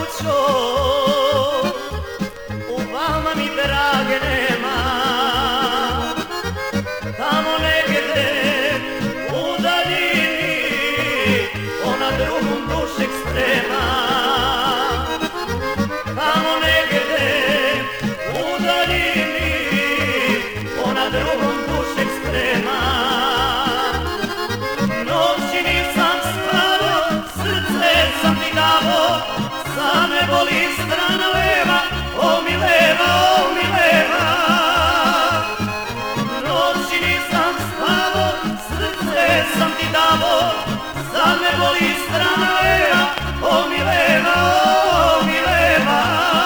noćo, u vama mi drage nema. Tamo negdje u daljini, ona drugom dušeg sprema. Tamo negdje u daljini, ona drugom dušeg sprema. Noći nisam spavao, srce sam ti davo, sad me boli strana leva, o mi leva, o mi leva. Noći nisam spavao, srce sam ti davo, sad me boli strana leva, o mi leva, o mi leva.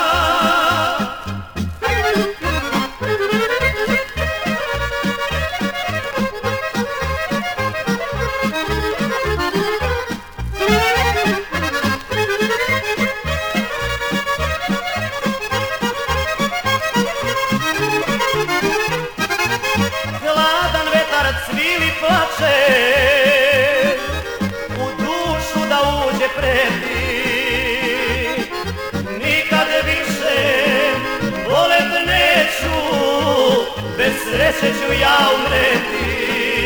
Hladan vetar cvili plače, u dušu da uđe preti. Nikad više volet neću, bez sreće ću ja umreti.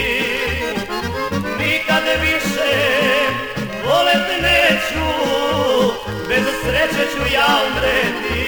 Nikad više volet neću, bez sreće ću ja umreti.